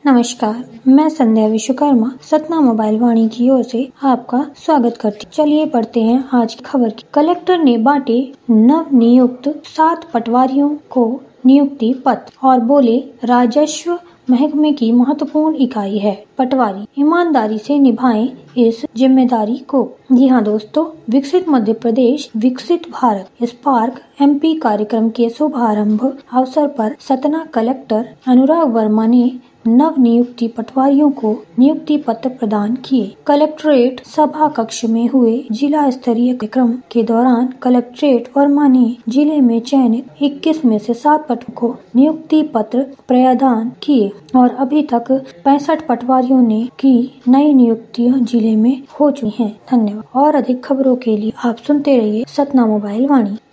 नमस्कार, मैं संध्या विश्वकर्मा सतना मोबाइल वाणी की ओर से आपका स्वागत करती हूँ। चलिए पढ़ते हैं आज की खबर की। कलेक्टर ने बांटे नव नियुक्त 7 पटवारियों को नियुक्ति पत्र और बोले राजस्व महकमे की महत्वपूर्ण इकाई है पटवारी, ईमानदारी से निभाएं इस जिम्मेदारी को। जी हाँ दोस्तों, विकसित मध्य प्रदेश विकसित भारत स्पार्क MP कार्यक्रम के शुभारंभ अवसर पर सतना कलेक्टर अनुराग वर्मा ने नव नियुक्ति पटवारियों को नियुक्ति पत्र प्रदान किए। कलेक्ट्रेट सभा कक्ष में हुए जिला स्तरीय कार्यक्रम के दौरान कलेक्ट्रेट वर्मा ने जिले में चयनित 21 में से 7 पटवारियों को नियुक्ति पत्र प्रदान किए और अभी तक 65 पटवारियों ने की नई नियुक्तियां जिले में हो चुकी हैं। धन्यवाद। और अधिक खबरों के लिए आप सुनते रहिए सतना मोबाइल वाणी।